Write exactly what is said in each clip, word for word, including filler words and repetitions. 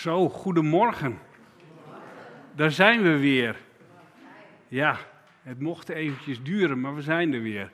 Zo, goedemorgen. Daar zijn we weer. Ja, het mocht eventjes duren, maar we zijn er weer.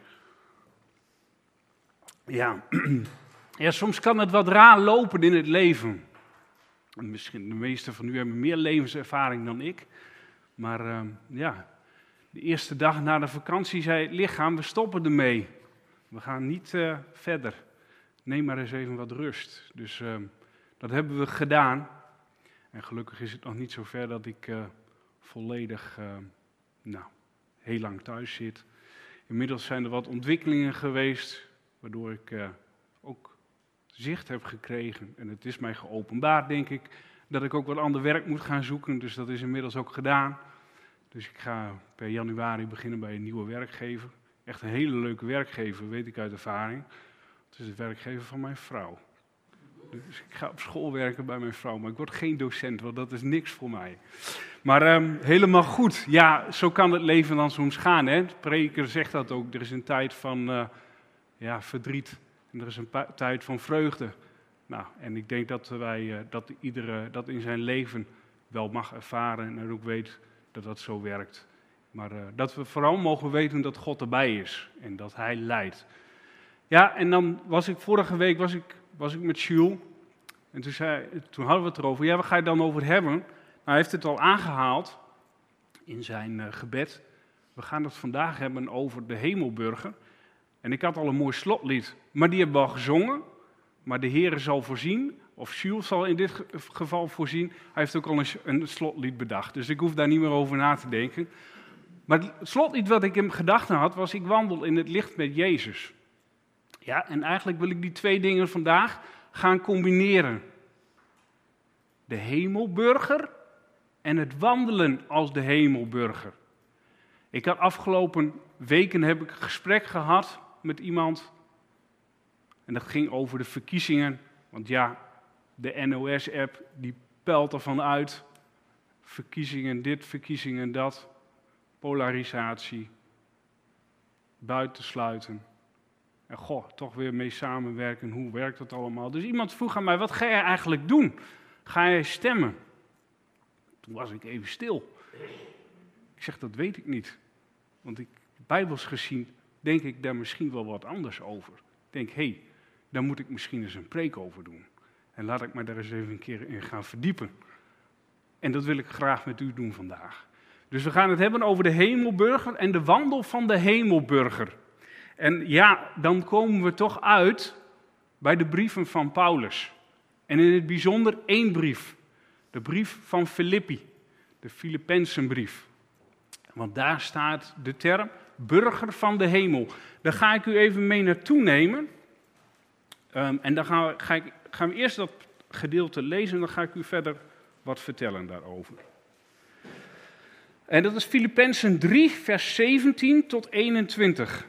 Ja, ja soms kan het wat raar lopen in het leven. Misschien de meesten van u hebben meer levenservaring dan ik. Maar uh, ja, de eerste dag na de vakantie zei het lichaam, we stoppen ermee. We gaan niet uh, verder. Neem maar eens even wat rust. Dus uh, dat hebben we gedaan. En gelukkig is het nog niet zo ver dat ik uh, volledig, uh, nou, heel lang thuis zit. Inmiddels zijn er wat ontwikkelingen geweest, waardoor ik uh, ook zicht heb gekregen. En het is mij geopenbaard, denk ik, dat ik ook wat ander werk moet gaan zoeken. Dus dat is inmiddels ook gedaan. Dus ik ga per januari beginnen bij een nieuwe werkgever. Echt een hele leuke werkgever, weet ik uit ervaring. Het is de werkgever van mijn vrouw. Dus ik ga op school werken bij mijn vrouw, maar ik word geen docent, want dat is niks voor mij. Maar um, helemaal goed. Ja, zo kan het leven dan soms gaan. Hè? De prediker zegt dat ook. Er is een tijd van uh, ja, verdriet en er is een pa- tijd van vreugde. Nou, en ik denk dat wij uh, dat iedere dat in zijn leven wel mag ervaren en ook weet dat dat zo werkt. Maar uh, dat we vooral mogen weten dat God erbij is en dat Hij leidt. Ja, en dan was ik vorige week was ik, was ik met Jules. En toen, zei, toen hadden we het erover. Ja, waar ga je het dan over hebben? Nou, hij heeft het al aangehaald in zijn uh, gebed. We gaan het vandaag hebben over de Hemelburger. En ik had al een mooi slotlied, maar die hebben we al gezongen. Maar de Heere zal voorzien, of Jules zal in dit geval voorzien. Hij heeft ook al een, een slotlied bedacht, dus ik hoef daar niet meer over na te denken. Maar het slotlied wat ik in gedachten had, was ik wandel in het licht met Jezus. Ja, en eigenlijk wil ik die twee dingen vandaag gaan combineren. De Hemelburger en het wandelen als de Hemelburger. Ik had afgelopen weken heb ik een gesprek gehad met iemand. En dat ging over de verkiezingen. Want ja, de N O S-app die pelt ervan uit. Verkiezingen dit, verkiezingen dat. Polarisatie. Buitensluiten. En goh, toch weer mee samenwerken, hoe werkt dat allemaal? Dus iemand vroeg aan mij, wat ga jij eigenlijk doen? Ga jij stemmen? Toen was ik even stil. Ik zeg, dat weet ik niet. Want ik, bijbels gezien denk ik daar misschien wel wat anders over. Ik denk, hé, hey, daar moet ik misschien eens een preek over doen. En laat ik me daar eens even een keer in gaan verdiepen. En dat wil ik graag met u doen vandaag. Dus we gaan het hebben over de Hemelburger en de wandel van de Hemelburger. En ja, dan komen we toch uit bij de brieven van Paulus. En in het bijzonder één brief. De brief van Filippi. De Filippenzenbrief. Want daar staat de term burger van de hemel. Daar ga ik u even mee naartoe nemen. Um, en dan gaan we, ga ik, gaan we eerst dat gedeelte lezen en dan ga ik u verder wat vertellen daarover. En dat is Filippenzen drie, vers zeventien tot eenentwintig.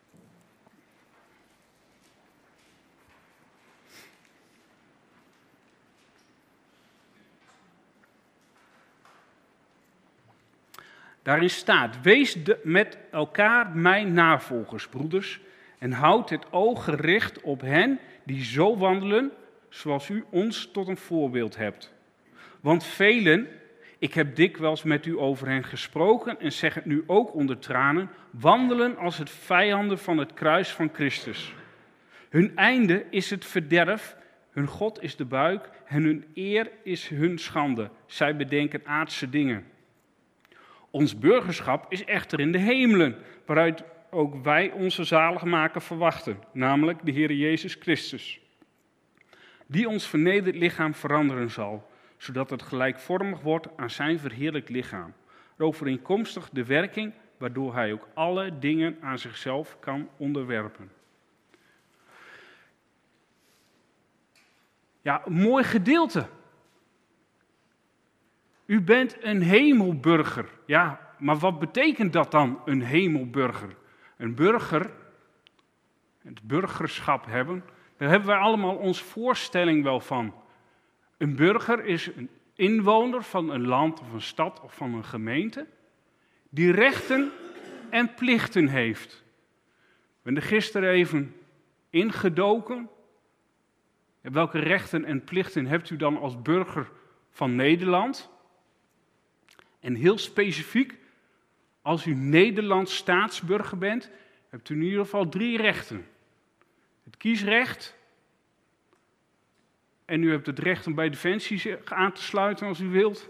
Daarin staat, wees de, met elkaar mijn navolgers, broeders, en houd het oog gericht op hen die zo wandelen, zoals u ons tot een voorbeeld hebt. Want velen, ik heb dikwijls met u over hen gesproken en zeg het nu ook onder tranen, wandelen als het vijanden van het kruis van Christus. Hun einde is het verderf, hun God is de buik en hun eer is hun schande. Zij bedenken aardse dingen. Ons burgerschap is echter in de hemelen, waaruit ook wij onze zaligmaker verwachten, namelijk de Heer Jezus Christus, die ons vernederd lichaam veranderen zal, zodat het gelijkvormig wordt aan zijn verheerlijkt lichaam, overeenkomstig de werking waardoor hij ook alle dingen aan zichzelf kan onderwerpen. Ja, een mooi gedeelte. U bent een hemelburger. Ja, maar wat betekent dat dan, een hemelburger? Een burger, het burgerschap hebben, daar hebben wij allemaal onze voorstelling wel van. Een burger is een inwoner van een land of een stad of van een gemeente, die rechten en plichten heeft. We hebben er gisteren even ingedoken. Welke rechten en plichten hebt u dan als burger van Nederland. En heel specifiek, als u Nederlands staatsburger bent, hebt u in ieder geval drie rechten. Het kiesrecht. En u hebt het recht om bij Defensie aan te sluiten als u wilt.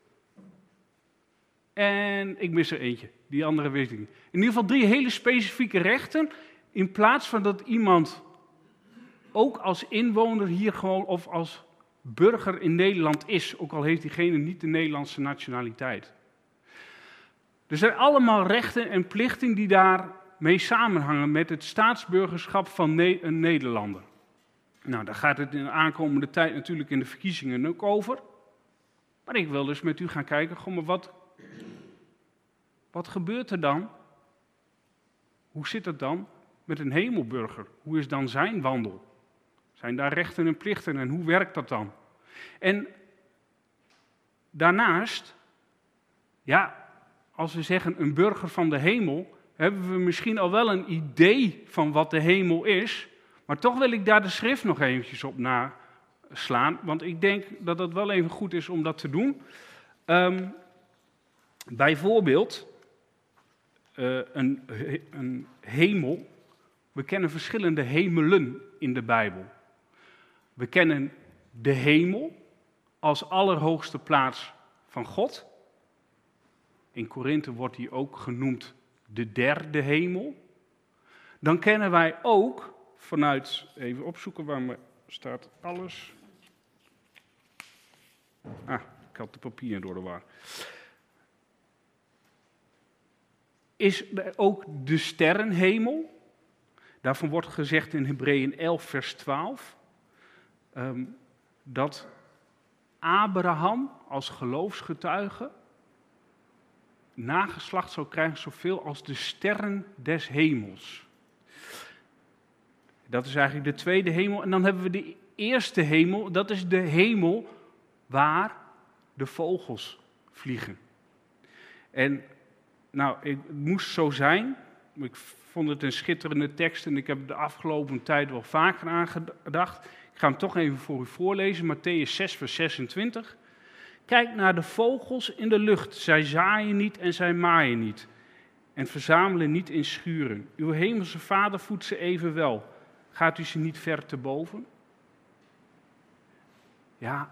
En ik mis er eentje, die andere weet ik niet. In ieder geval drie hele specifieke rechten. In plaats van dat iemand ook als inwoner hier gewoon of als burger in Nederland is. Ook al heeft diegene niet de Nederlandse nationaliteit. Er zijn allemaal rechten en plichten die daarmee samenhangen met het staatsburgerschap van ne- een Nederlander. Nou, daar gaat het in de aankomende tijd natuurlijk in de verkiezingen ook over. Maar ik wil dus met u gaan kijken, goh, maar wat, wat gebeurt er dan? Hoe zit het dan met een hemelburger? Hoe is dan zijn wandel? Zijn daar rechten en plichten en hoe werkt dat dan? En daarnaast, ja, als we zeggen een burger van de hemel, hebben we misschien al wel een idee van wat de hemel is. Maar toch wil ik daar de schrift nog eventjes op naslaan, want ik denk dat het wel even goed is om dat te doen. Um, bijvoorbeeld, uh, een, een hemel. We kennen verschillende hemelen in de Bijbel. We kennen de hemel als allerhoogste plaats van God. In Korinthe wordt die ook genoemd de derde hemel. Dan kennen wij ook vanuit, even opzoeken waar me staat alles. Ah, ik had de papieren door de war. Is ook de sterrenhemel. Daarvan wordt gezegd in Hebreeën elf vers twaalf. Um, dat Abraham als geloofsgetuige nageslacht zou krijgen zoveel als de sterren des hemels. Dat is eigenlijk de tweede hemel. En dan hebben we de eerste hemel. Dat is de hemel waar de vogels vliegen. En nou, het moest zo zijn. Ik vond het een schitterende tekst en ik heb de afgelopen tijd wel vaker aangedacht. Ik ga hem toch even voor u voorlezen. Mattheüs zes vers zesentwintig. Kijk naar de vogels in de lucht. Zij zaaien niet en zij maaien niet. En verzamelen niet in schuren. Uw hemelse Vader voedt ze evenwel. Gaat u ze niet ver te boven? Ja,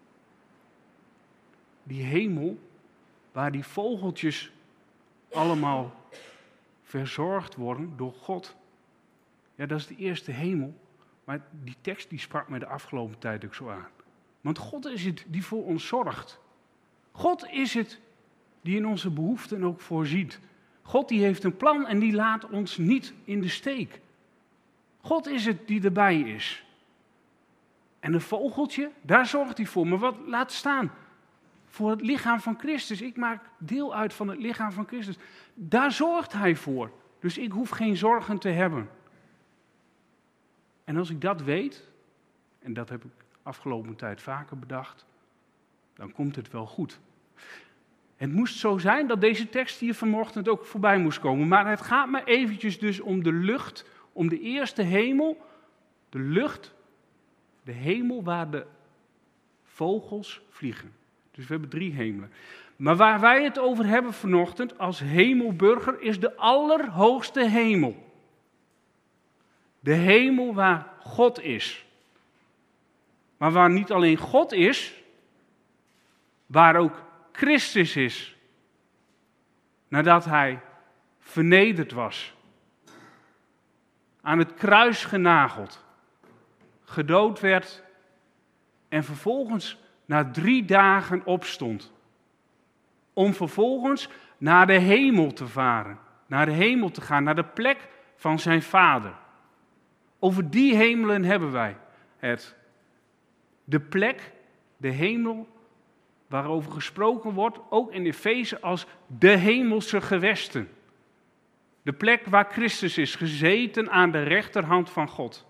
die hemel waar die vogeltjes allemaal verzorgd worden door God. Ja, dat is de eerste hemel. Maar die tekst die sprak mij de afgelopen tijd ook zo aan. Want God is het die voor ons zorgt. God is het die in onze behoeften ook voorziet. God die heeft een plan en die laat ons niet in de steek. God is het die erbij is. En een vogeltje, daar zorgt hij voor. Maar wat laat staan? Voor het lichaam van Christus. Ik maak deel uit van het lichaam van Christus. Daar zorgt hij voor. Dus ik hoef geen zorgen te hebben. En als ik dat weet, en dat heb ik afgelopen tijd vaker bedacht, dan komt het wel goed. Het moest zo zijn dat deze tekst hier vanochtend ook voorbij moest komen. Maar het gaat me eventjes dus om de lucht, om de eerste hemel. De lucht, de hemel waar de vogels vliegen. Dus we hebben drie hemelen. Maar waar wij het over hebben vanochtend als hemelburger is de allerhoogste hemel. De hemel waar God is. Maar waar niet alleen God is, waar ook Christus is. Nadat hij vernederd was. Aan het kruis genageld. Gedood werd. En vervolgens na drie dagen opstond. Om vervolgens naar de hemel te varen. Naar de hemel te gaan. Naar de plek van zijn Vader. Over die hemelen hebben wij het. De plek, de hemel, waarover gesproken wordt, ook in Efeze als de hemelse gewesten. De plek waar Christus is, gezeten aan de rechterhand van God.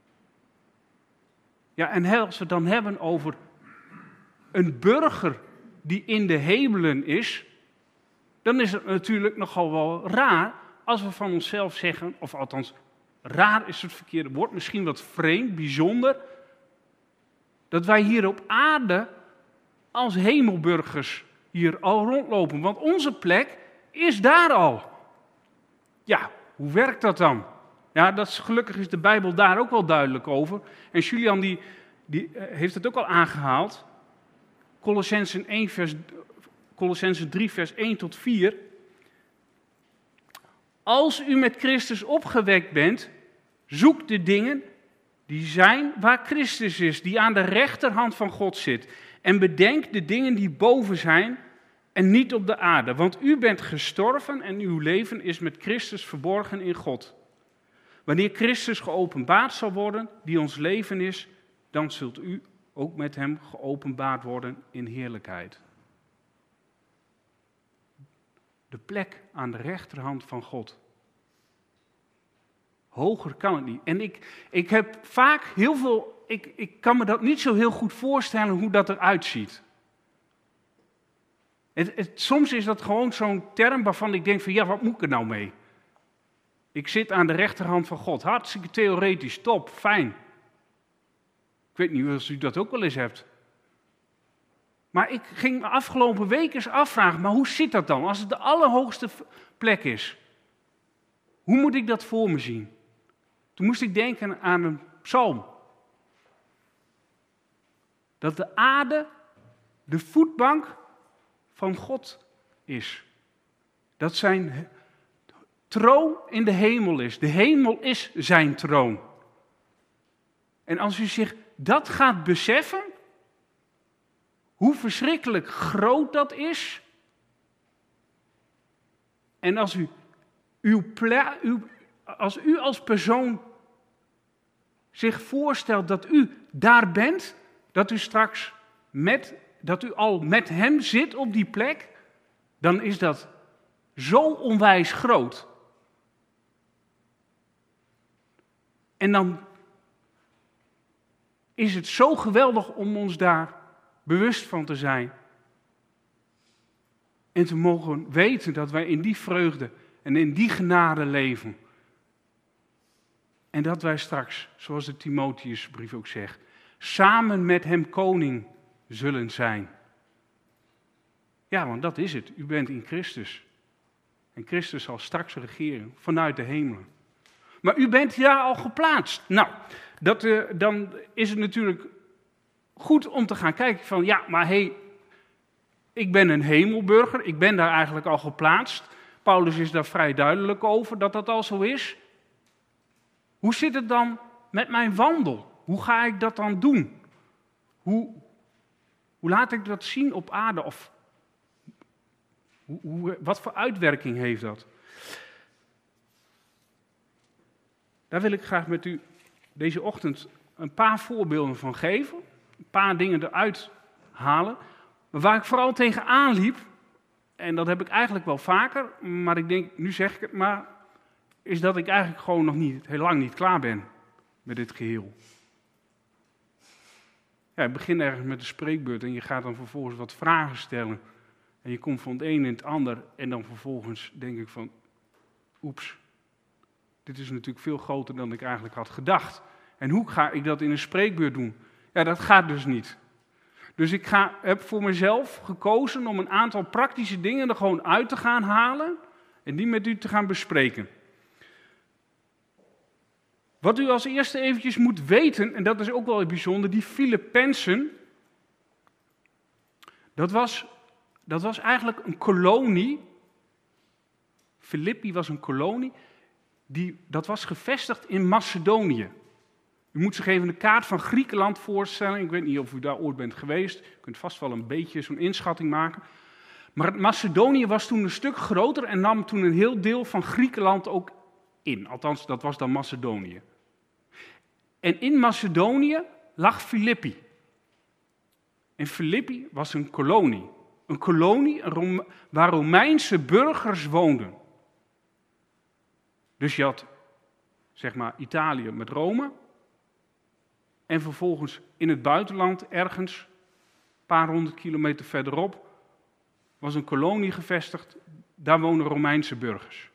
Ja, en als we het dan hebben over een burger die in de hemelen is, dan is het natuurlijk nogal wel raar als we van onszelf zeggen, of althans, raar is het verkeerde woord, misschien wat vreemd, bijzonder, dat wij hier op aarde als hemelburgers hier al rondlopen, want onze plek is daar al. Ja, hoe werkt dat dan? Ja, dat is, gelukkig is de Bijbel daar ook wel duidelijk over. En Julian die, die uh, heeft het ook al aangehaald. Colossenzen één, vers, Colossenzen drie, vers één tot vier. Als u met Christus opgewekt bent, zoek de dingen die zijn waar Christus is, die aan de rechterhand van God zit. En bedenk de dingen die boven zijn en niet op de aarde. Want u bent gestorven en uw leven is met Christus verborgen in God. Wanneer Christus geopenbaard zal worden, die ons leven is, dan zult u ook met hem geopenbaard worden in heerlijkheid. De plek aan de rechterhand van God. Hoger kan het niet. En ik, ik heb vaak heel veel, ik, ik kan me dat niet zo heel goed voorstellen hoe dat eruit ziet. Het, het, soms is dat gewoon zo'n term waarvan ik denk van ja, wat moet ik er nou mee? Ik zit aan de rechterhand van God. Hartstikke theoretisch, top, fijn. Ik weet niet of u dat ook wel eens hebt. Maar ik ging me afgelopen week eens afvragen, maar hoe zit dat dan als het de allerhoogste plek is? Hoe moet ik dat voor me zien? Toen moest ik denken aan een psalm. Dat de aarde de voetbank van God is. Dat zijn troon in de hemel is. De hemel is zijn troon. En als u zich dat gaat beseffen, hoe verschrikkelijk groot dat is. En als u, uw ple, uw, als u als persoon zich voorstelt dat u daar bent, dat u straks met, dat u al met hem zit op die plek, dan is dat zo onwijs groot. En dan is het zo geweldig om ons daar bewust van te zijn. En te mogen weten dat wij in die vreugde en in die genade leven. En dat wij straks, zoals de Timotheusbrief ook zegt, samen met hem koning zullen zijn. Ja, want dat is het. U bent in Christus. En Christus zal straks regeren vanuit de hemelen. Maar u bent daar al geplaatst. Nou, dat, uh, dan is het natuurlijk goed om te gaan kijken van, ja, maar hé, hey, ik ben een hemelburger, ik ben daar eigenlijk al geplaatst. Paulus is daar vrij duidelijk over dat dat al zo is. Hoe zit het dan met mijn wandel? Hoe ga ik dat dan doen? Hoe, hoe laat ik dat zien op aarde? Of hoe, hoe, wat voor uitwerking heeft dat? Daar wil ik graag met u deze ochtend een paar voorbeelden van geven. Een paar dingen eruit halen. Maar waar ik vooral tegenaan liep, en dat heb ik eigenlijk wel vaker, maar ik denk, nu zeg ik het maar, is dat ik eigenlijk gewoon nog niet, heel lang niet klaar ben met dit geheel. Ja, ik begin ergens met een spreekbeurt en je gaat dan vervolgens wat vragen stellen. En je komt van het een in het ander en dan vervolgens denk ik van, oeps, dit is natuurlijk veel groter dan ik eigenlijk had gedacht. En hoe ga ik dat in een spreekbeurt doen? Ja, dat gaat dus niet. Dus ik ga, heb voor mezelf gekozen om een aantal praktische dingen er gewoon uit te gaan halen en die met u te gaan bespreken. Wat u als eerste eventjes moet weten, en dat is ook wel bijzonder, die Filippenzen, dat was, dat was eigenlijk een kolonie. Filippi was een kolonie, die, dat was gevestigd in Macedonië. U moet zich even een kaart van Griekenland voorstellen. Ik weet niet of u daar ooit bent geweest. U kunt vast wel een beetje zo'n inschatting maken. Maar Macedonië was toen een stuk groter en nam toen een heel deel van Griekenland ook in. Althans, dat was dan Macedonië. En in Macedonië lag Filippi. En Filippi was een kolonie. Een kolonie waar Romeinse burgers woonden. Dus je had, zeg maar, Italië met Rome. En vervolgens in het buitenland, ergens, een paar honderd kilometer verderop, was een kolonie gevestigd. Daar wonen Romeinse burgers.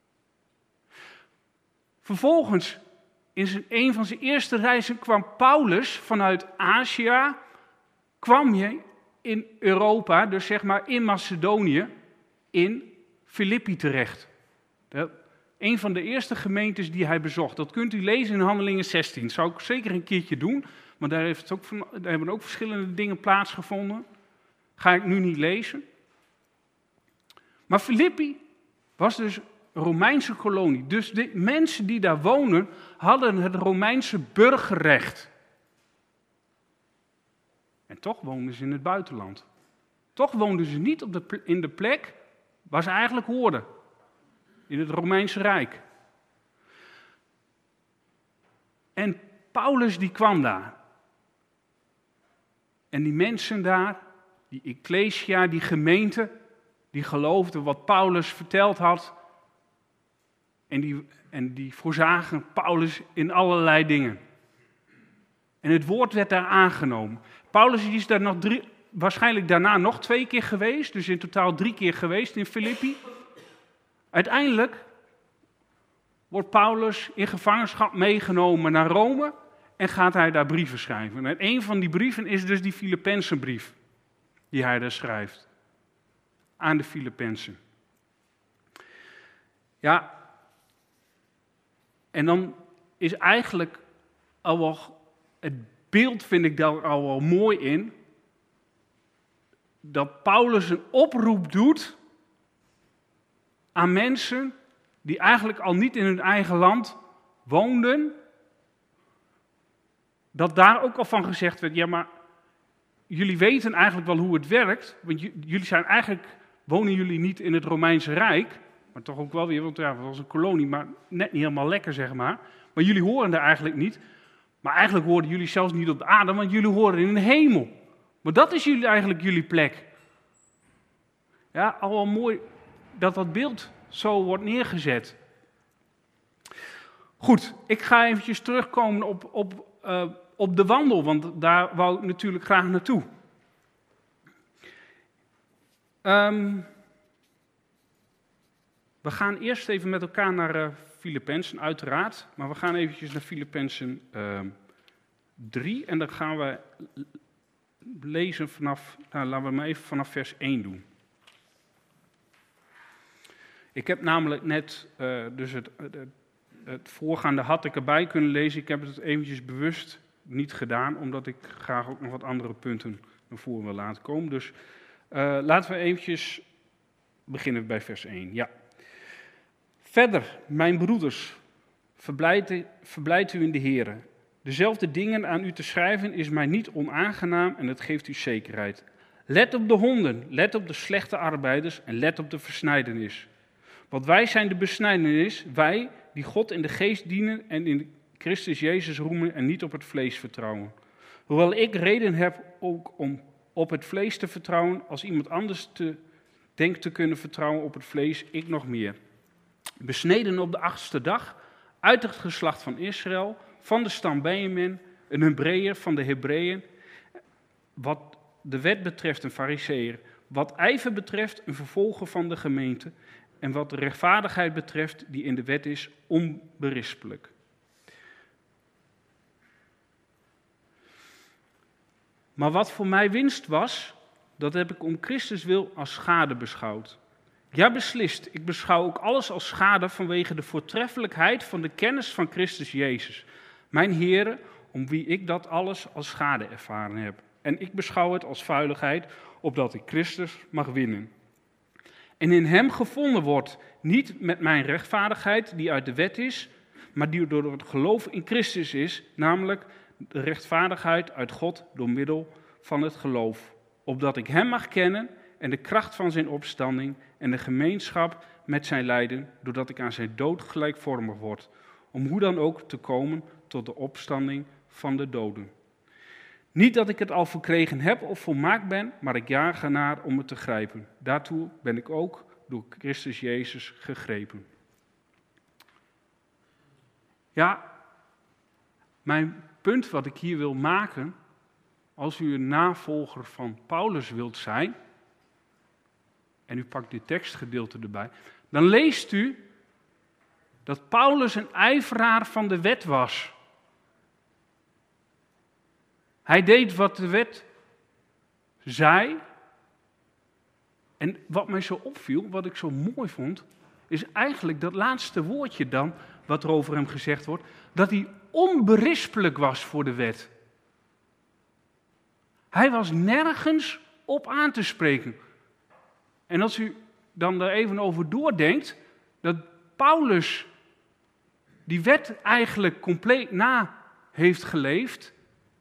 Vervolgens, in zijn, een van zijn eerste reizen, kwam Paulus vanuit Azië, kwam hij in Europa, dus zeg maar in Macedonië, in Filippi terecht. Dat, een van de eerste gemeentes die hij bezocht. Dat kunt u lezen in Handelingen zestien. Dat zou ik zeker een keertje doen, maar daar, heeft het ook van, daar hebben ook verschillende dingen plaatsgevonden. Ga ik nu niet lezen. Maar Filippi was dus een Romeinse kolonie. Dus de mensen die daar wonen, hadden het Romeinse burgerrecht. En toch woonden ze in het buitenland. Toch woonden ze niet op de, in de plek waar ze eigenlijk hoorden. In het Romeinse Rijk. En Paulus die kwam daar. En die mensen daar, die ecclesia, die gemeente, die geloofden wat Paulus verteld had. En die, en die voorzagen Paulus in allerlei dingen. En het woord werd daar aangenomen. Paulus is daar nog drie, waarschijnlijk daarna nog twee keer geweest. Dus in totaal drie keer geweest in Filippi. Uiteindelijk wordt Paulus in gevangenschap meegenomen naar Rome. En gaat hij daar brieven schrijven. En een van die brieven is dus die Filippenzenbrief. Die hij daar schrijft. Aan de Filippenzen. Ja. En dan is eigenlijk al wel, het beeld vind ik daar al wel mooi in, dat Paulus een oproep doet aan mensen die eigenlijk al niet in hun eigen land woonden, dat daar ook al van gezegd werd, ja maar jullie weten eigenlijk wel hoe het werkt, want j- jullie zijn eigenlijk, wonen jullie niet in het Romeinse Rijk, maar toch ook wel weer, want ja, het was een kolonie, maar net niet helemaal lekker, zeg maar. Maar jullie horen daar eigenlijk niet. Maar eigenlijk horen jullie zelfs niet op de aarde, want jullie horen in de hemel. Maar dat is jullie, eigenlijk jullie plek. Ja, al wel mooi dat dat beeld zo wordt neergezet. Goed, ik ga eventjes terugkomen op, op, uh, op de wandel, want daar wou ik natuurlijk graag naartoe. Um, We gaan eerst even met elkaar naar uh, Filippenzen, uiteraard. Maar we gaan eventjes naar Filippenzen uh, drie. En dan gaan we lezen vanaf, nou, laten we maar even vanaf vers één doen. Ik heb namelijk net, uh, dus het, het, het voorgaande had ik erbij kunnen lezen. Ik heb het eventjes bewust niet gedaan, omdat ik graag ook nog wat andere punten naar voren wil laten komen. Dus uh, laten we eventjes beginnen bij vers één. Ja. Verder, mijn broeders, verblijd, verblijd u in de Here. Dezelfde dingen aan u te schrijven is mij niet onaangenaam en het geeft u zekerheid. Let op de honden, let op de slechte arbeiders en let op de versnijdenis. Want wij zijn de besnijdenis, wij die God in de geest dienen en in Christus Jezus roemen en niet op het vlees vertrouwen. Hoewel ik reden heb ook om op het vlees te vertrouwen, als iemand anders te, denkt te kunnen vertrouwen op het vlees, ik nog meer. Besneden op de achtste dag, uit het geslacht van Israël, van de stam Benjamin, een Hebreeër van de Hebreeën, wat de wet betreft een Farizeeër, wat ijver betreft een vervolger van de gemeente, en wat de rechtvaardigheid betreft die in de wet is, onberispelijk. Maar wat voor mij winst was, dat heb ik om Christus wil als schade beschouwd. Ja, beslist, ik beschouw ook alles als schade vanwege de voortreffelijkheid van de kennis van Christus Jezus, mijn Heere, om wie ik dat alles als schade ervaren heb. En ik beschouw het als vuiligheid, opdat ik Christus mag winnen. En in hem gevonden wordt, niet met mijn rechtvaardigheid die uit de wet is, maar die door het geloof in Christus is, namelijk de rechtvaardigheid uit God door middel van het geloof. Opdat ik hem mag kennen en de kracht van zijn opstanding en de gemeenschap met zijn lijden, doordat ik aan zijn dood gelijkvormig word, om hoe dan ook te komen tot de opstanding van de doden. Niet dat ik het al verkregen heb of volmaakt ben, maar ik jaag ernaar om het te grijpen. Daartoe ben ik ook door Christus Jezus gegrepen. Ja, mijn punt wat ik hier wil maken, als u een navolger van Paulus wilt zijn, en u pakt dit tekstgedeelte erbij, dan leest u dat Paulus een ijveraar van de wet was. Hij deed wat de wet zei, en wat mij zo opviel, wat ik zo mooi vond, is eigenlijk dat laatste woordje dan, wat er over hem gezegd wordt, dat hij onberispelijk was voor de wet. Hij was nergens op aan te spreken. En als u dan daar even over doordenkt, dat Paulus die wet eigenlijk compleet na heeft geleefd,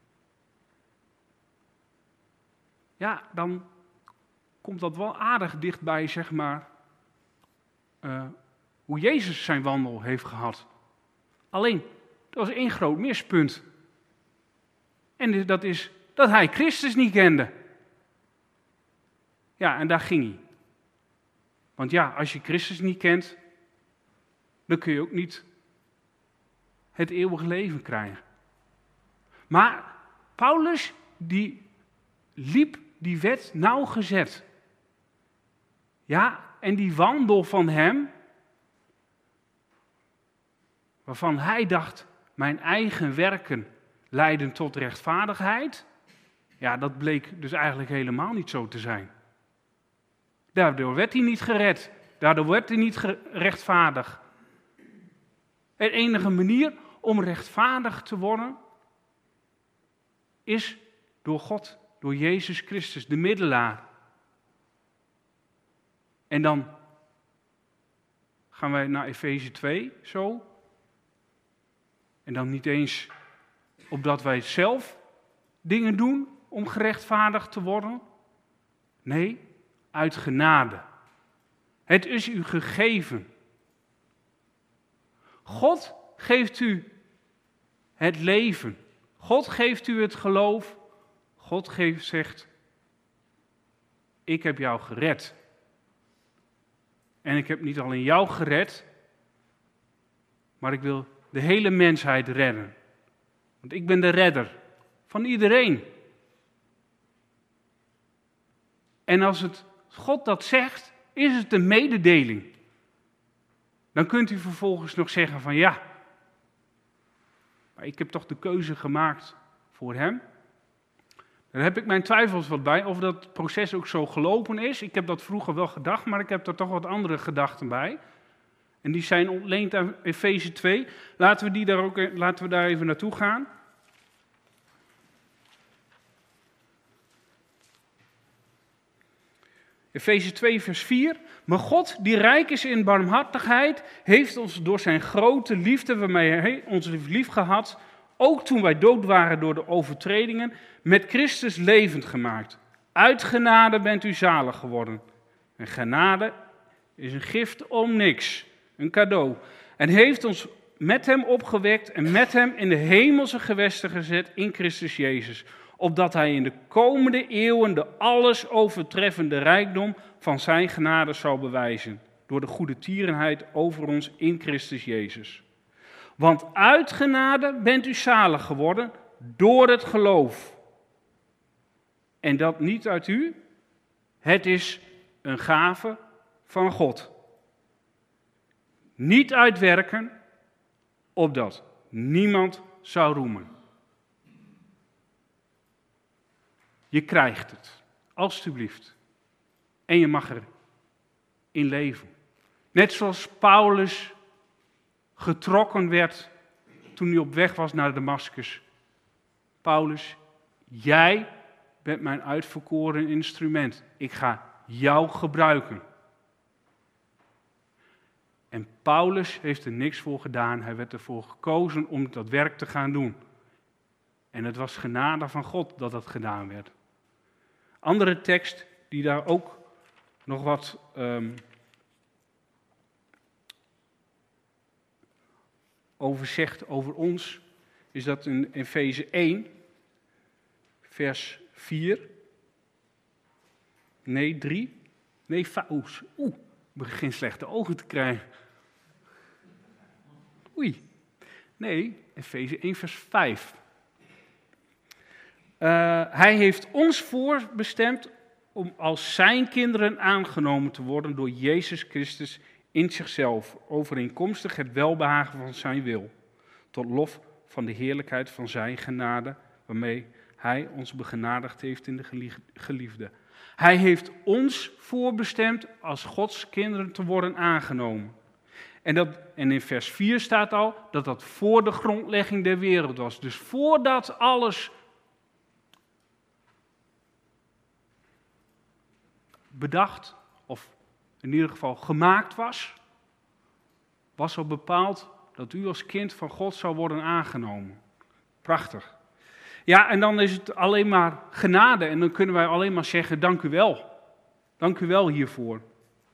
ja, dan komt dat wel aardig dichtbij, zeg maar, uh, hoe Jezus zijn wandel heeft gehad. Alleen, er was één groot mispunt. En dat is dat hij Christus niet kende. Ja, en daar ging hij. Want ja, als je Christus niet kent, dan kun je ook niet het eeuwige leven krijgen. Maar Paulus, die liep die wet nauwgezet. Ja, en die wandel van hem, waarvan hij dacht, mijn eigen werken leiden tot rechtvaardigheid, ja, dat bleek dus eigenlijk helemaal niet zo te zijn. Daardoor werd hij niet gered, daardoor werd hij niet rechtvaardig. De enige manier om rechtvaardig te worden is door God, door Jezus Christus, de middelaar. En dan gaan wij naar Efeze twee, zo. En dan niet eens opdat wij zelf dingen doen om gerechtvaardigd te worden. Nee, uit genade. Het is u gegeven. God geeft u het leven. God geeft u het geloof. God geeft, zegt, ik heb jou gered. En ik heb niet alleen jou gered, maar ik wil de hele mensheid redden. Want ik ben de redder van iedereen. En als het God dat zegt, is het een mededeling. Dan kunt u vervolgens nog zeggen van ja, maar ik heb toch de keuze gemaakt voor hem. Daar heb ik mijn twijfels wat bij, of dat proces ook zo gelopen is. Ik heb dat vroeger wel gedacht, maar ik heb er toch wat andere gedachten bij. En die zijn ontleend aan Efeze twee. Laten we, die daar ook, laten we daar even naartoe gaan. Efeze twee vers vier. Maar God, die rijk is in barmhartigheid, heeft ons door zijn grote liefde, waarmee hij ons heeft liefgehad, ook toen wij dood waren door de overtredingen, met Christus levend gemaakt. Uit genade bent u zalig geworden. En genade is een gift om niks, een cadeau. En heeft ons met hem opgewekt en met hem in de hemelse gewesten gezet in Christus Jezus. Opdat hij in de komende eeuwen de alles overtreffende rijkdom van zijn genade zou bewijzen. Door de goede tierenheid over ons in Christus Jezus. Want uit genade bent u zalig geworden door het geloof. En dat niet uit u, het is een gave van God. Niet uit werken, opdat niemand zou roemen. Je krijgt het, alstublieft. En je mag erin leven. Net zoals Paulus getrokken werd toen hij op weg was naar Damascus. Paulus, jij bent mijn uitverkoren instrument. Ik ga jou gebruiken. En Paulus heeft er niks voor gedaan. Hij werd ervoor gekozen om dat werk te gaan doen. En het was genade van God dat dat gedaan werd. Andere tekst die daar ook nog wat um, over zegt over ons, is dat in Efeze één, vers vier, nee drie, nee, oeh, oeh, ik begin slechte ogen te krijgen. Oei, nee, Efeze één, vers vijf. Uh, hij heeft ons voorbestemd om als zijn kinderen aangenomen te worden door Jezus Christus in zichzelf, overeenkomstig het welbehagen van zijn wil, tot lof van de heerlijkheid van zijn genade, waarmee hij ons begenadigd heeft in de geliefde. Hij heeft ons voorbestemd als Gods kinderen te worden aangenomen. En, dat, en in vers vier staat al dat dat voor de grondlegging der wereld was. Dus voordat alles bedacht, of in ieder geval gemaakt was, was al bepaald dat u als kind van God zou worden aangenomen. Prachtig. Ja, en dan is het alleen maar genade en dan kunnen wij alleen maar zeggen, dank u wel. Dank u wel hiervoor.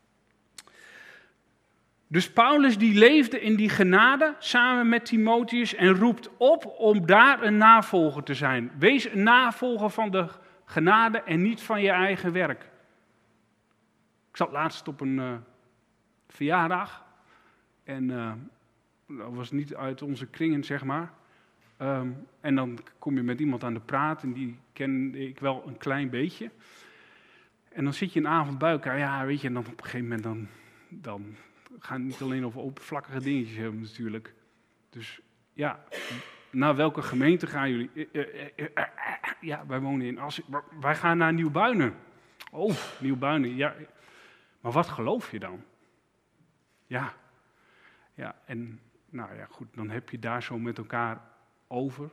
Dus Paulus die leefde in die genade samen met Timotheus en roept op om daar een navolger te zijn. Wees een navolger van de genade en niet van je eigen werk. Ik zat laatst op een uh, verjaardag en uh, dat was niet uit onze kringen, zeg maar. Um, en dan kom je met iemand aan de praat en die ken ik wel een klein beetje. En dan zit je een avond bij elkaar, ja, weet je, en dan op een gegeven moment dan, dan gaan we niet alleen over oppervlakkige dingetjes hebben natuurlijk. Dus ja, naar welke gemeente gaan jullie? Uh, uh, uh, uh, uh, ja, wij wonen in Assen. Wij gaan naar Nieuwbuinen. Oh, Nieuwbuinen, ja. Maar wat geloof je dan? Ja, ja, en nou ja, goed, dan heb je daar zo met elkaar over.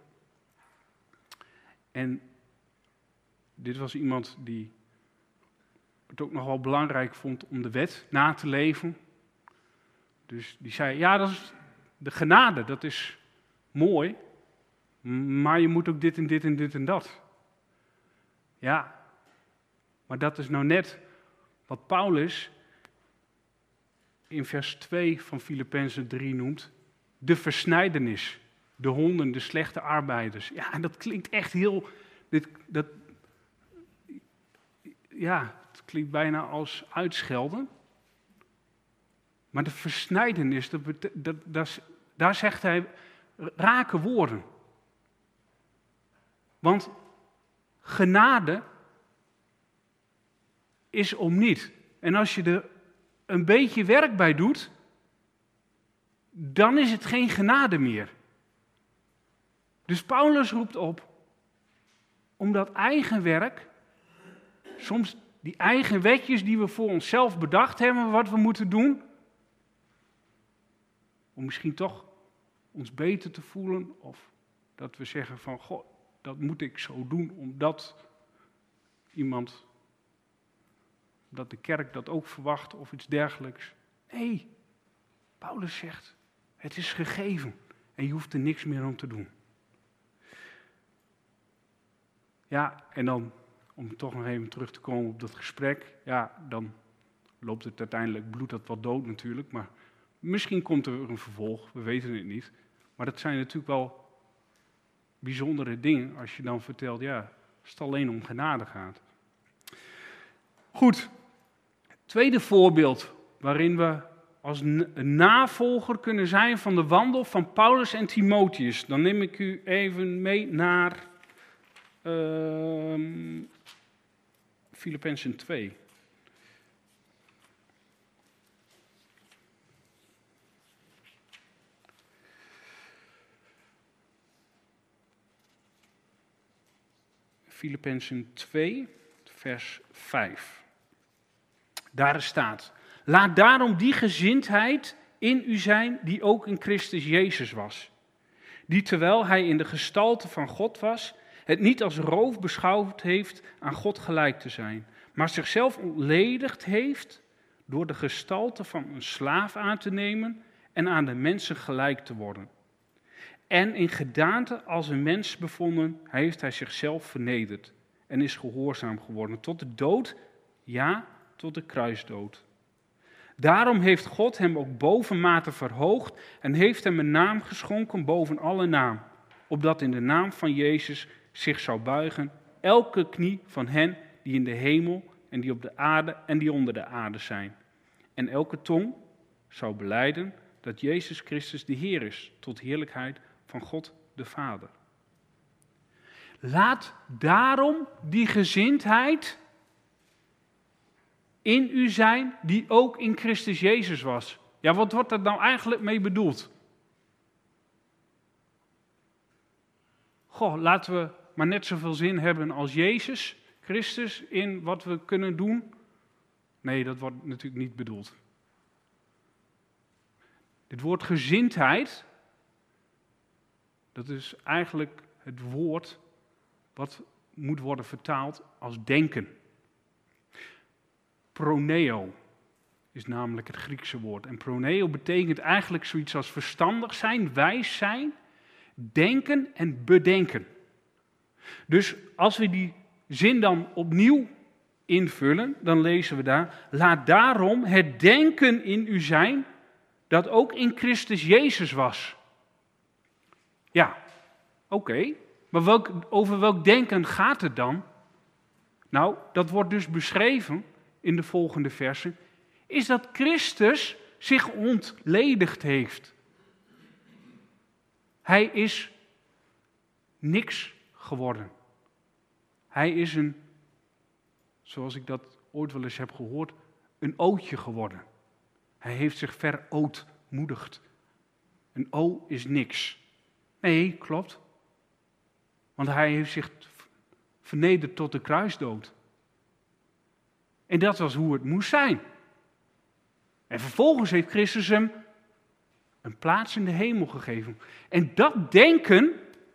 En dit was iemand die het ook nog wel belangrijk vond om de wet na te leven. Dus die zei, ja, dat is de genade, dat is mooi, maar je moet ook dit en dit en dit en dat. Ja, maar dat is nou net wat Paulus in vers twee van Filippenzen drie noemt, de versnijdenis. De honden, de slechte arbeiders. Ja, en dat klinkt echt heel, dit, dat, ja, het klinkt bijna als uitschelden. Maar de versnijdenis, dat, dat, dat, daar zegt hij rake woorden. Want genade is om niet. En als je er een beetje werk bij doet, dan is het geen genade meer. Dus Paulus roept op om dat eigen werk, soms die eigen wetjes die we voor onszelf bedacht hebben, wat we moeten doen, om misschien toch ons beter te voelen, of dat we zeggen van, goh, dat moet ik zo doen, omdat iemand, dat de kerk dat ook verwacht, of iets dergelijks. Nee, Paulus zegt, het is gegeven en je hoeft er niks meer aan te doen. Ja, en dan, om toch nog even terug te komen op dat gesprek, ja, dan loopt het uiteindelijk, bloedt dat wat dood natuurlijk, maar misschien komt er een vervolg, we weten het niet. Maar dat zijn natuurlijk wel bijzondere dingen als je dan vertelt, ja, als het alleen om genade gaat. Goed, tweede voorbeeld waarin we als een navolger kunnen zijn van de wandel van Paulus en Timotheus. Dan neem ik u even mee naar uh, Filippenzen twee. Filippenzen twee, vers vijf. Daar staat: laat daarom die gezindheid in u zijn die ook in Christus Jezus was. Die terwijl hij in de gestalte van God was, het niet als roof beschouwd heeft aan God gelijk te zijn, maar zichzelf ontledigd heeft door de gestalte van een slaaf aan te nemen en aan de mensen gelijk te worden. En in gedaante als een mens bevonden, heeft hij zichzelf vernederd en is gehoorzaam geworden tot de dood, ja, tot de kruisdood. Daarom heeft God hem ook bovenmate verhoogd en heeft hem een naam geschonken boven alle naam, opdat in de naam van Jezus zich zou buigen elke knie van hen die in de hemel en die op de aarde en die onder de aarde zijn. En elke tong zou belijden dat Jezus Christus de Heer is, tot heerlijkheid van God de Vader. Laat daarom die gezindheid in u zijn die ook in Christus Jezus was. Ja, wat wordt er nou eigenlijk mee bedoeld? Goh, laten we maar net zoveel zin hebben als Jezus Christus in wat we kunnen doen? Nee, dat wordt natuurlijk niet bedoeld. Dit woord gezindheid, dat is eigenlijk het woord wat moet worden vertaald als denken. Proneo is namelijk het Griekse woord. En proneo betekent eigenlijk zoiets als verstandig zijn, wijs zijn, denken en bedenken. Dus als we die zin dan opnieuw invullen, dan lezen we daar: laat daarom het denken in u zijn dat ook in Christus Jezus was. Ja, oké. Okay. Maar welk, over welk denken gaat het dan? Nou, dat wordt dus beschreven in de volgende versen. Is dat Christus zich ontledigd heeft. Hij is niks geworden. Hij is een, zoals ik dat ooit wel eens heb gehoord, een ootje geworden. Hij heeft zich verootmoedigd. Een o is niks. Nee, klopt. Want hij heeft zich vernederd tot de kruisdood. En dat was hoe het moest zijn. En vervolgens heeft Christus hem een plaats in de hemel gegeven. En dat denken,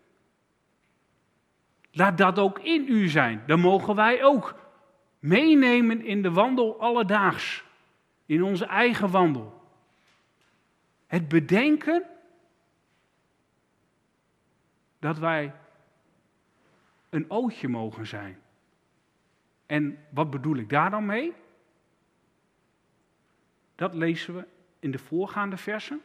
laat dat ook in u zijn. Dan mogen wij ook meenemen in de wandel alledaags. In onze eigen wandel. Het bedenken dat wij een ootje mogen zijn. En wat bedoel ik daar dan mee? Dat lezen we in de voorgaande versen.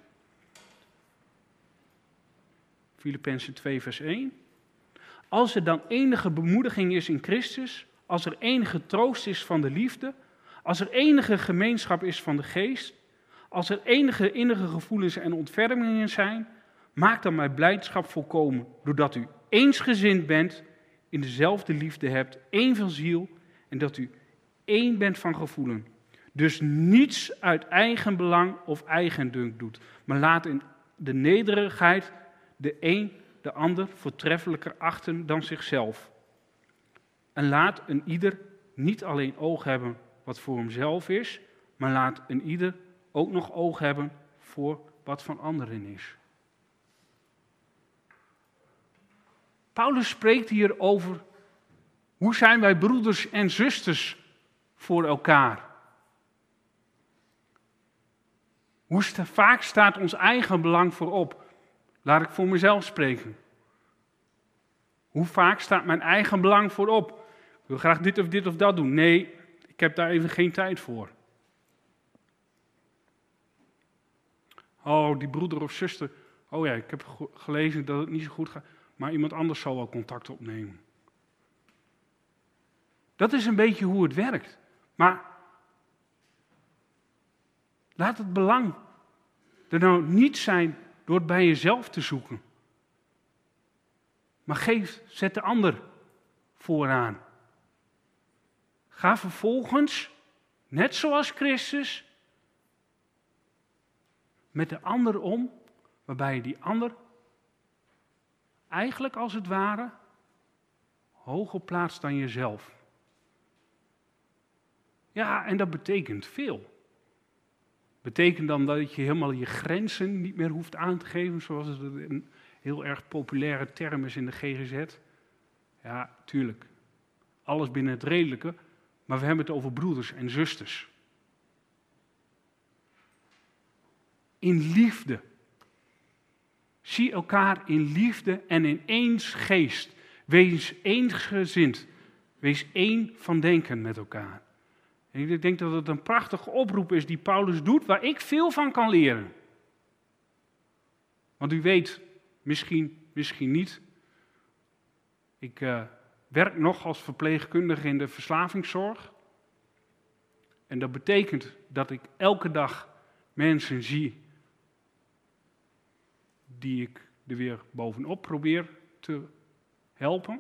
Filippenzen twee vers één. Als er dan enige bemoediging is in Christus, als er enige troost is van de liefde, als er enige gemeenschap is van de geest, als er enige innige gevoelens en ontfermingen zijn, maak dan mijn blijdschap volkomen, doordat u eensgezind bent, in dezelfde liefde hebt, één van ziel, en dat u één bent van gevoelen. Dus niets uit eigen belang of eigendunk doet, maar laat in de nederigheid de een de ander voortreffelijker achten dan zichzelf. En laat een ieder niet alleen oog hebben wat voor hemzelf is, maar laat een ieder ook nog oog hebben voor wat van anderen is. Paulus spreekt hier over hoe zijn wij broeders en zusters voor elkaar. Hoe sta, vaak staat ons eigen belang voorop. Laat ik voor mezelf spreken. Hoe vaak staat mijn eigen belang voorop? Ik wil graag dit of dit of dat doen. Nee, ik heb daar even geen tijd voor. Oh, die broeder of zuster. Oh ja, ik heb gelezen dat het niet zo goed gaat. Maar iemand anders zal wel contact opnemen. Dat is een beetje hoe het werkt. Maar laat het belang er nou niet zijn door het bij jezelf te zoeken. Maar geef, zet de ander vooraan. Ga vervolgens, net zoals Christus, met de ander om, waarbij je die ander eigenlijk als het ware hoger plaatst dan jezelf. Ja, en dat betekent veel. Betekent dan dat je helemaal je grenzen niet meer hoeft aan te geven, zoals het een heel erg populaire term is in de G G Z? Ja, tuurlijk. Alles binnen het redelijke, maar we hebben het over broeders en zusters. In liefde. Zie elkaar in liefde en in ééns geest. Wees eensgezind. Wees één van denken met elkaar. En ik denk dat het een prachtige oproep is die Paulus doet, waar ik veel van kan leren. Want u weet, misschien, misschien niet, ik uh, werk nog als verpleegkundige in de verslavingszorg. En dat betekent dat ik elke dag mensen zie die ik er weer bovenop probeer te helpen.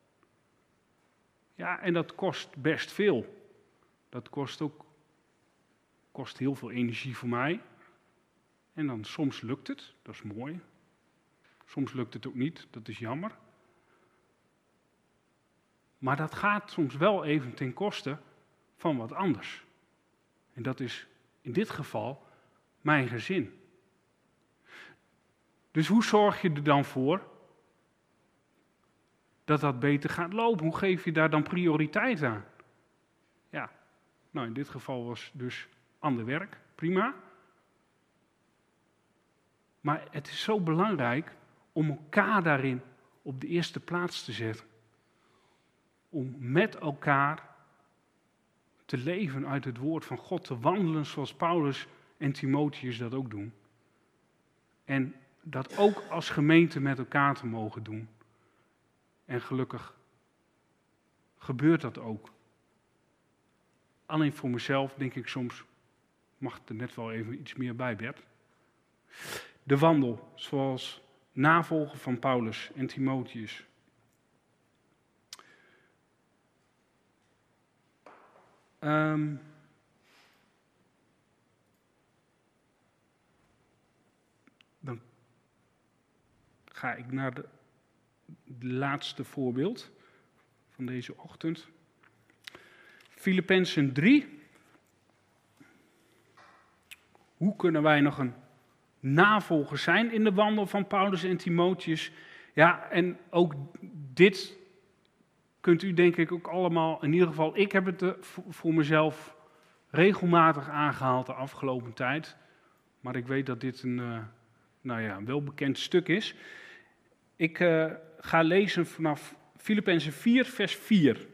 Ja, en dat kost best veel. Dat kost ook kost heel veel energie voor mij. En dan soms lukt het, dat is mooi. Soms lukt het ook niet, dat is jammer. Maar dat gaat soms wel even ten koste van wat anders. En dat is in dit geval mijn gezin. Dus hoe zorg je er dan voor dat dat beter gaat lopen? Hoe geef je daar dan prioriteit aan? Ja, nou in dit geval was dus ander werk, prima. Maar het is zo belangrijk om elkaar daarin op de eerste plaats te zetten. Om met elkaar te leven uit het woord van God, te wandelen zoals Paulus en Timotheus dat ook doen. En dat ook als gemeente met elkaar te mogen doen. En gelukkig gebeurt dat ook. Alleen voor mezelf denk ik soms, mag er net wel even iets meer bij, Bert. De wandel, zoals navolger van Paulus en Timotheus. Um, dan ga ik naar de, de laatste voorbeeld van deze ochtend. Filippenzen drie. Hoe kunnen wij nog een navolger zijn in de wandel van Paulus en Timotheus? Ja, en ook dit kunt u denk ik ook allemaal, in ieder geval ik heb het voor mezelf regelmatig aangehaald de afgelopen tijd. Maar ik weet dat dit een, uh, nou ja, een welbekend stuk is. Ik uh, ga lezen vanaf Filippenzen vier, vers vier.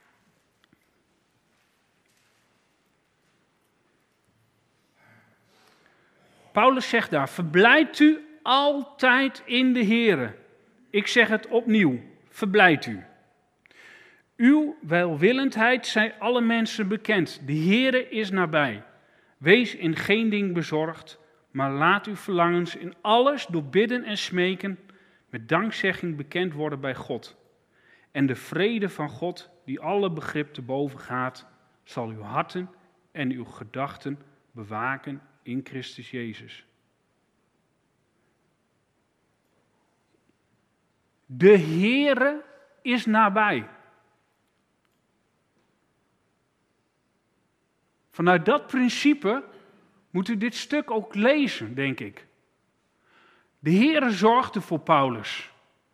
Paulus zegt daar, verblijdt u altijd in de Here. Ik zeg het opnieuw, verblijdt u. Uw welwillendheid zij alle mensen bekend. De Heere is nabij. Wees in geen ding bezorgd, maar laat uw verlangens in alles door bidden en smeken met dankzegging bekend worden bij God. En de vrede van God, die alle begrip te boven gaat, zal uw harten en uw gedachten bewaken in Christus Jezus. De Heere is nabij. Vanuit dat principe moet u dit stuk ook lezen, denk ik. De Heere zorgde voor Paulus.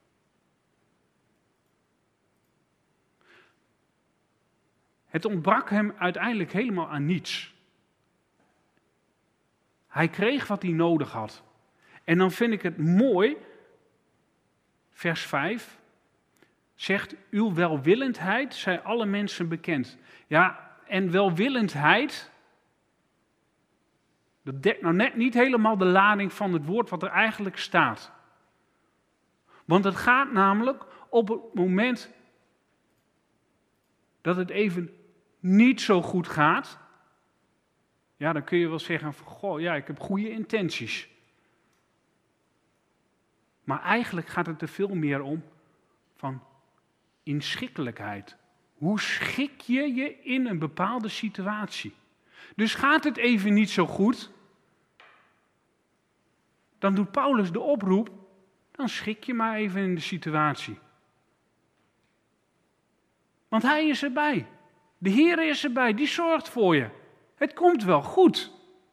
Het ontbrak hem uiteindelijk helemaal aan niets. Hij kreeg wat hij nodig had. En dan vind ik het mooi, vers vijf, zegt, uw welwillendheid zij alle mensen bekend. Ja, en welwillendheid, dat dekt nou net niet helemaal de lading van het woord wat er eigenlijk staat. Want het gaat namelijk op het moment dat het even niet zo goed gaat. Ja, dan kun je wel zeggen van, goh, ja, ik heb goede intenties. Maar eigenlijk gaat het er veel meer om van inschikkelijkheid. Hoe schik je je in een bepaalde situatie? Dus gaat het even niet zo goed, dan doet Paulus de oproep, dan schik je maar even in de situatie. Want hij is erbij. De Heer is erbij, die zorgt voor je. Het komt wel goed.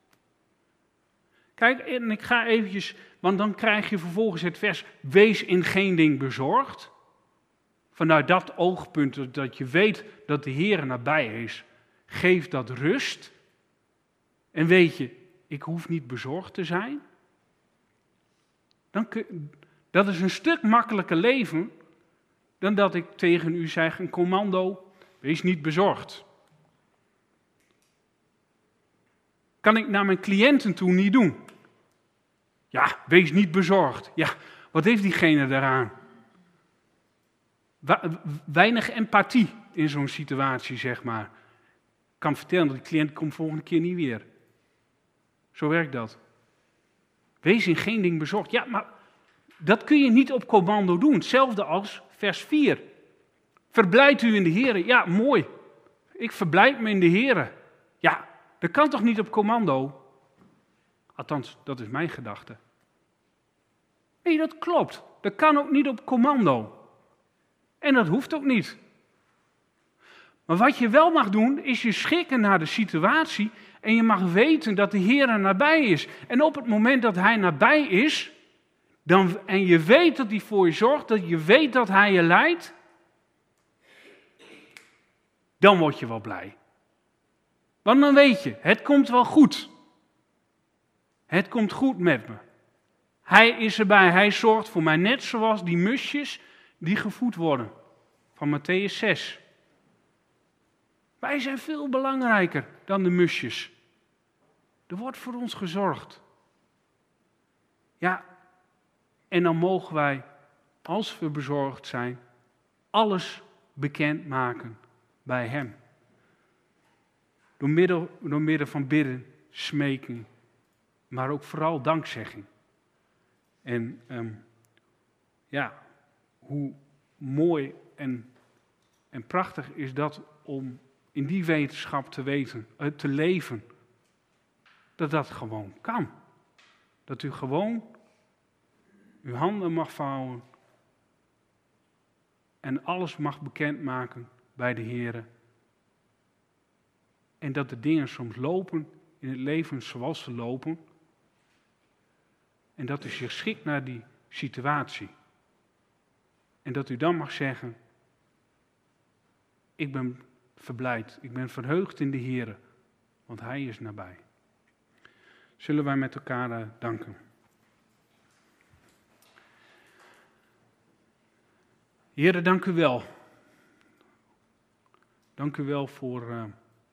Kijk, en ik ga eventjes, want dan krijg je vervolgens het vers, wees in geen ding bezorgd. Vanuit dat oogpunt, dat je weet dat de Heer nabij is, geef dat rust. En weet je, ik hoef niet bezorgd te zijn. Dan kun, dat is een stuk makkelijker leven dan dat ik tegen u zeg, een commando, wees niet bezorgd. Kan ik naar mijn cliënten toe niet doen. Ja, wees niet bezorgd. Ja, wat heeft diegene daaraan? Weinig empathie in zo'n situatie, zeg maar. Ik kan vertellen dat de cliënt komt volgende keer niet weer. Zo werkt dat. Wees in geen ding bezorgd. Ja, maar dat kun je niet op commando doen. Hetzelfde als vers vier. Verblijd u in de Here. Ja, mooi. Ik verblijd me in de Here. Ja, dat kan toch niet op commando? Althans, dat is mijn gedachte. Nee, dat klopt. Dat kan ook niet op commando. En dat hoeft ook niet. Maar wat je wel mag doen, is je schikken naar de situatie en je mag weten dat de Heer er nabij is. En op het moment dat Hij nabij is, dan, en je weet dat Hij voor je zorgt, dat je weet dat Hij je leidt, dan word je wel blij. Want dan weet je, het komt wel goed. Het komt goed met me. Hij is erbij, Hij zorgt voor mij, net zoals die musjes die gevoed worden. Van Mattheüs zes. Wij zijn veel belangrijker dan de musjes. Er wordt voor ons gezorgd. Ja, en dan mogen wij, als we bezorgd zijn, alles bekendmaken bij Hem. Door middel, door middel van bidden, smeken, maar ook vooral dankzegging. En um, ja, hoe mooi en, en prachtig is dat om in die wetenschap te weten, uh, te leven, dat dat gewoon kan. Dat u gewoon uw handen mag vouwen en alles mag bekendmaken bij de Heer. En dat de dingen soms lopen in het leven zoals ze lopen. En dat u zich schikt naar die situatie. En dat u dan mag zeggen, ik ben verblijd, ik ben verheugd in de Heer, want Hij is nabij. Zullen wij met elkaar uh, danken. Heere, dank u wel. Dank u wel voor, uh,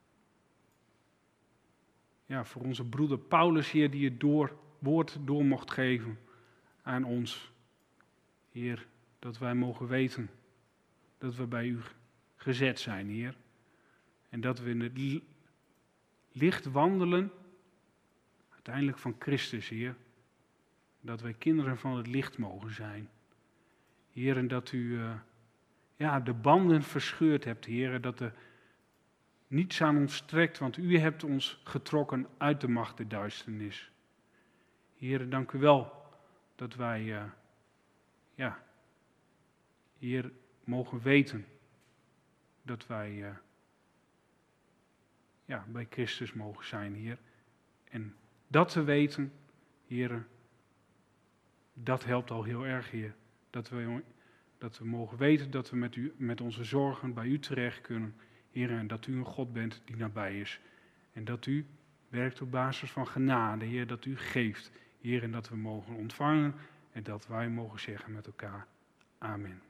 ja, voor onze broeder Paulus, Heer, die het door, woord door mocht geven aan ons. Heer, dat wij mogen weten dat we bij u gezet zijn, Heer. En dat we in het licht wandelen, uiteindelijk van Christus, Heer. Dat wij kinderen van het licht mogen zijn. Heer, en dat u uh, ja, de banden verscheurd hebt, Heer. Dat er niets aan ons trekt, want u hebt ons getrokken uit de macht der duisternis. Heer, dank u wel dat wij, uh, ja, Heer, mogen weten dat wij uh, ja, bij Christus mogen zijn, Heer. En dat te weten, Heer, dat helpt al heel erg, Heer. Dat we, dat we mogen weten dat we met, u, met onze zorgen bij u terecht kunnen, Heer. En dat u een God bent die nabij is. En dat u werkt op basis van genade, Heer. Dat u geeft, Heer. En dat we mogen ontvangen en dat wij mogen zeggen met elkaar, amen.